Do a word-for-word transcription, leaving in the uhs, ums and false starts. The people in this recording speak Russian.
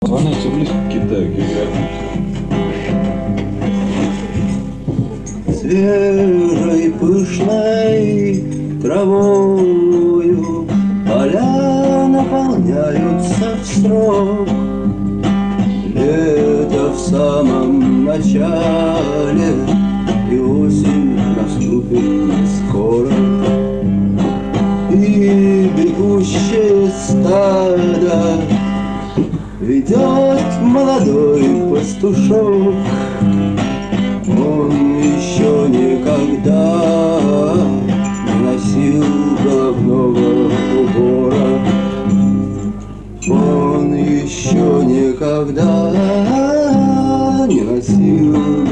Она все близко к Китаю, географии. Свежей пышной травою поля наполняются встрок. Лето в самом начале, и осень наступит скоро. И бегущее стадо ведет молодой пастушок. Он еще никогда не носил головного убора. Он еще никогда не носил